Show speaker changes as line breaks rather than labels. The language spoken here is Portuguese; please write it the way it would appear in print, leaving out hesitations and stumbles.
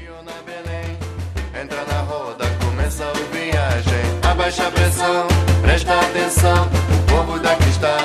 Entra na roda, começa a viagem. Abaixa a pressão, presta atenção. O povo daqui está